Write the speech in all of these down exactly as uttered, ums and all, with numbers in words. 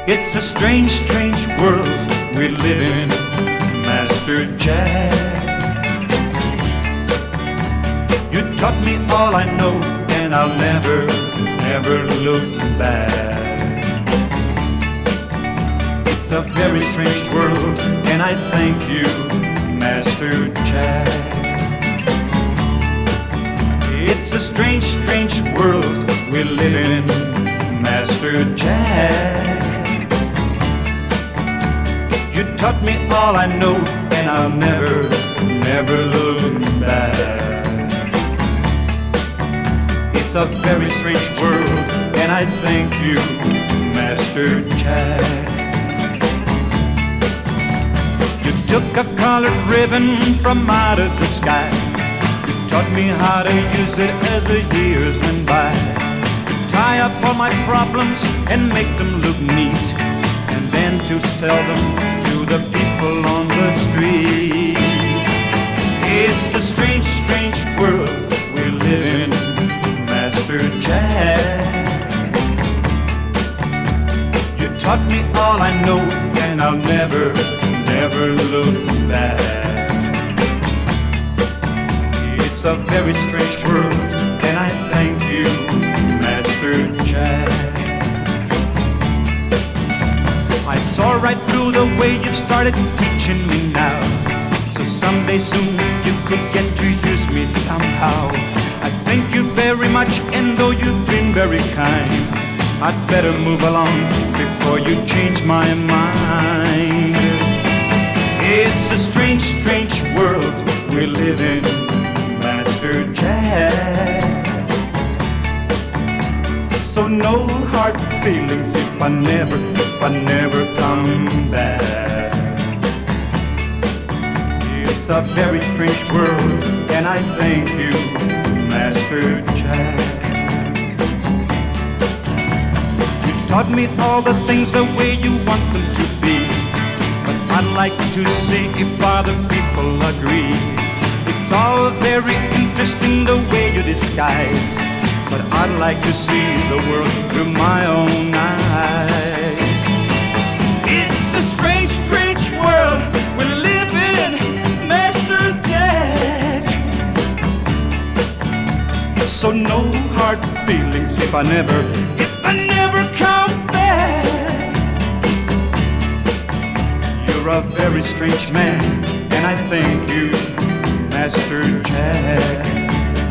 It's a strange, strange world we live in, Master Jack. You taught me all I know, and I'll never, never look back. It's a very strange world, and I thank you, Master Jack. It's a strange, strange world we live in, Master Jack. You taught me all I know, and I'll never, never look back. It's a very strange world, and I thank you, Master Jack. You took a colored ribbon from out of the sky. You taught me how to use it as the years went by. Tie up all my problems and make them look neat, and then to sell them to the people on the street. It's a strange, strange world we live in, Master Jack. You taught me all I know, and I'll never, never look back. It's a very strange world, and I thank you, Master Jack. I saw right through the way you started teaching me now, so someday soon you could get to use me somehow. I thank you very much, and though you've been very kind, I'd better move along before you change my mind. It's a strange, strange world we live in, Master Jack. So no hard feelings if I never, if I never come back. It's a very strange world, and I thank you, Master Jack. You taught me all the things the way you want them to be, but I'd like to see if other people agree. It's all very interesting the way you disguise, but I'd like to see the world through my own eyes. It's the strange, strange world we live in, Master Jack. So no hard feelings if I never, if I never come back. You're a very strange man, and I thank you, Master Jack.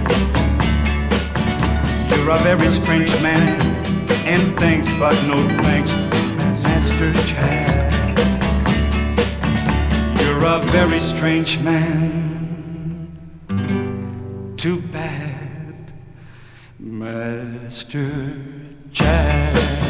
You're a very strange man, and thanks but no thanks, Master Jack. You're a very strange man. Too bad, Master Jack.